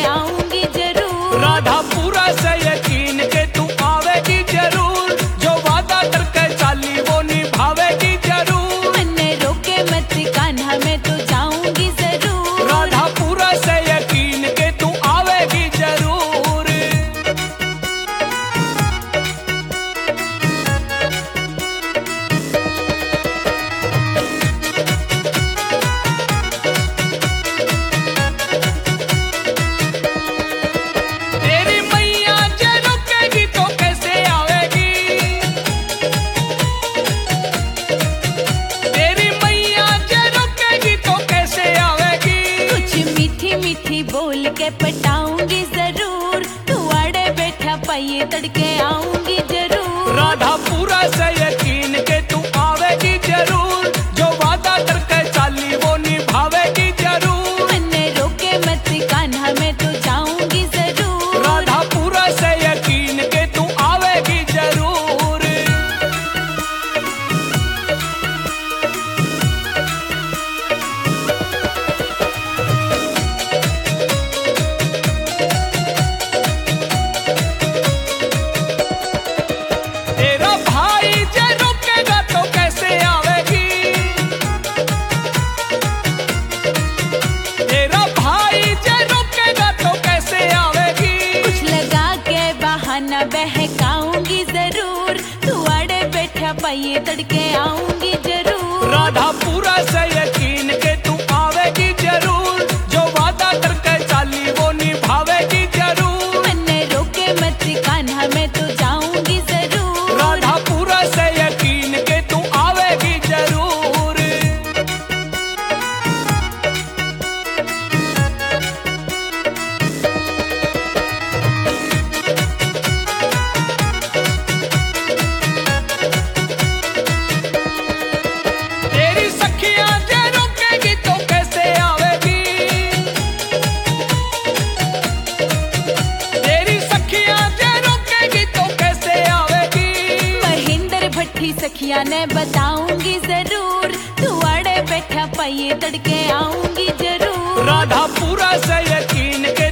आऊंगी जरूर। राधापुरा से यकीन के तू आवेगी जरूर, जो वादा करके चाली वो निभावेगी जरूर। मैंने रोके मत कान्हा, मैं तो जाऊंगी जरूर। राधापुरा से यकीन के तू आवेगी जरूर। तेरी मैया जे रुकेगी तो कैसे आवेगी, तेरी मैया जे रुकेगी तो कैसे आवेगी। कुछ मीठी मीठी बोल के पटाऊंगी जरूर, तू आड़े बैठा पाइए तड़के आऊंगी जरूर। राधापुरा से यकीन के तू आवेगी जरूर, जो वादा करके चाली वो निभावेगी जरूर। मैंने रोके मत कान्हा, मैं तो जाऊंगी जरूर। राधापुरा से यकीन के तू आवेगी जरूर। तेरा भाई जे रुकेगा तो कैसे आवेगी, तेरा भाई जे रुकेगा तो कैसे आवेगी। कुछ लगा के बहाना बहकाऊंगी जरूर, तू आड़े बैठा पाइए तड़के आऊंगी जरूर। राधापुरा से यकीन के तू आवेगी जरूर, जो वादा करके चाली वो निभावेगी जरूर। मैंने रोके मत कान्हा, मैं तो जाऊंगी जरूर। राधापुरा से यकीन के तू आवेगी जरूर। तेरी सखियां जे रुकेगी तो कैसे आवेगी, तेरी सखियां जे रुकेगी तो कैसे आवेगी। महेंद्र भट्टी सखिया ने बताऊंगी जरूर, तू आड़े बैठा पाइए तड़के आऊंगी जरूर। राधापुरा से यकीन के